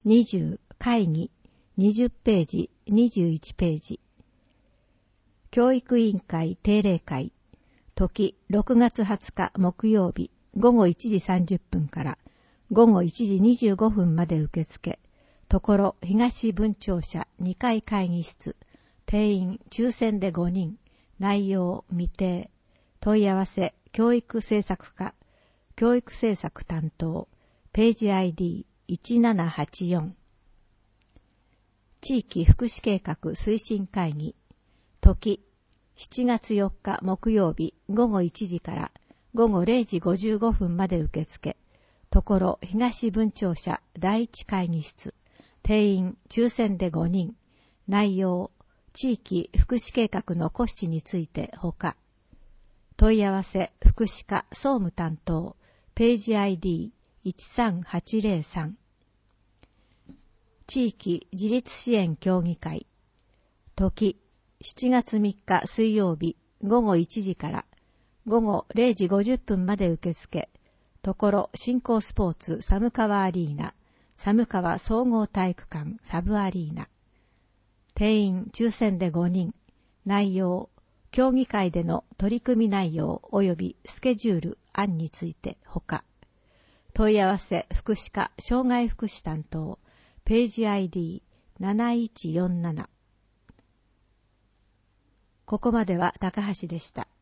20会議20ページ21ページ。教育委員会定例会時6月20日木曜日午後1時30分から午後1時25分まで受付。ところ東分庁舎2階会議室。定員抽選で5人。内容未定。問い合わせ教育政策課。教育政策担当。ページ ID1784。地域福祉計画推進会議。時7月4日木曜日午後1時から午後0時55分まで受付。ところ東分庁舎第一会議室。定員抽選で5人。内容地域福祉計画の骨子についてほか。問い合わせ福祉課総務担当。ページ ID13803。地域自立支援協議会。時7月3日水曜日午後1時から午後0時50分まで受付。ところ新興スポーツ寒川アリーナ。寒川総合体育館サブアリーナ。定員抽選で5人。内容協議会での取り組み内容及びスケジュール案についてほか。問い合わせ福祉課障害福祉担当。ページ ID7147。ここまでは高橋でした。